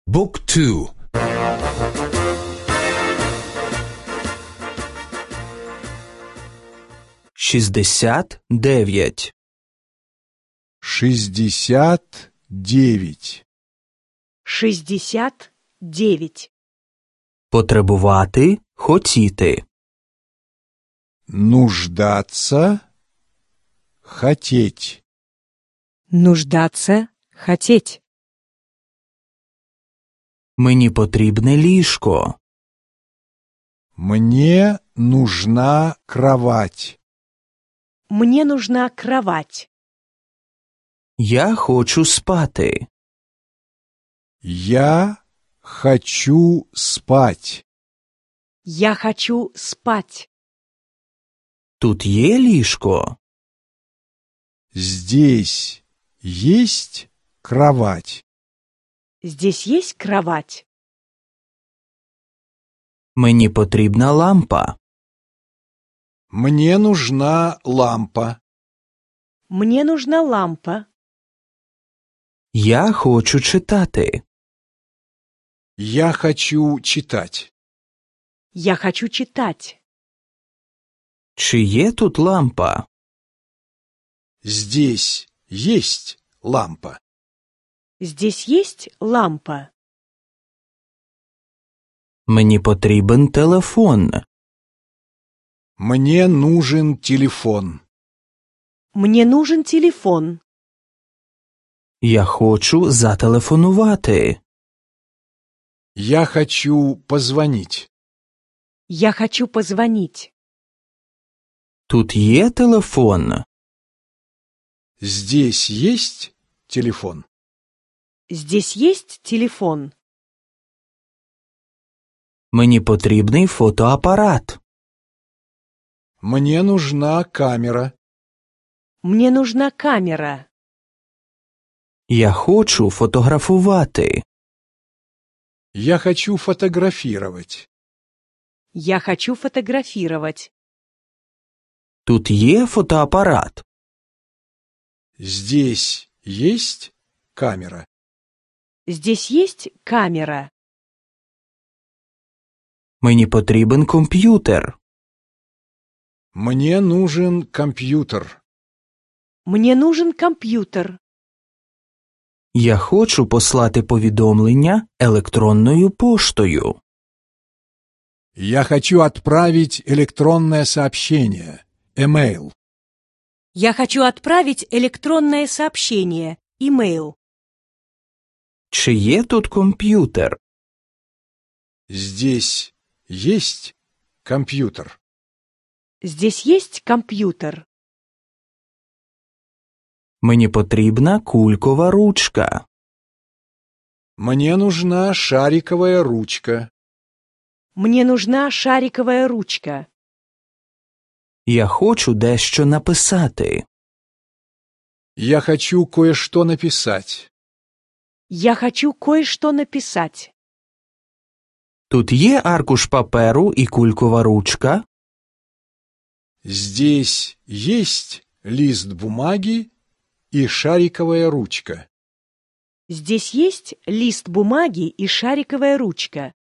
Book 2. 69. 69. 69. Потребувати, хотіти. Нуждаться, хотеть. Нуждаться, хотеть. Мені потрібне ліжко. Мне нужна кровать. Мне нужна кровать. Я хочу спати. Я хочу спать. Я хочу спать. Тут є ліжко? Здесь есть кровать. Здесь есть кровать. Мені потрібна лампа. Мне нужна лампа. Мне нужна лампа. Я хочу читати. Я хочу читать. Я хочу читать. Чи є тут лампа? Здесь есть лампа. Здесь есть лампа. Мені потрібен телефон. Мне нужен телефон. Мне нужен телефон. Я хочу зателефонувати. Я хочу позвонить. Я хочу позвонить. Тут є телефон? Здесь есть телефон. Здесь есть телефон. Мені потрібний фотоапарат. Мне нужна камера. Мне нужна камера. Я хочу фотографувати. Я хочу фотографировать. Я хочу фотографировать. Тут є фотоапарат. Здесь есть камера. Здесь есть камера. Мені потрібен комп'ютер. Мне нужен компьютер. Мне нужен компьютер. Я хочу послати повідомлення електронною поштою. Я хочу отправить электронное сообщение. Email. Я хочу отправить электронное сообщение. Имейл. Чи є тут комп'ютер? Здесь есть компьютер. Здесь есть компьютер. Мені потрібна кулькова ручка. Мне нужна шариковая ручка. Мне нужна шариковая ручка. Я хочу дещо написати. Я хочу кое-что написать. Я хочу кое-что написать. Тут є аркуш паперу і кулькова ручка? Здесь есть лист бумаги и шариковая ручка. Здесь есть лист бумаги и шариковая ручка.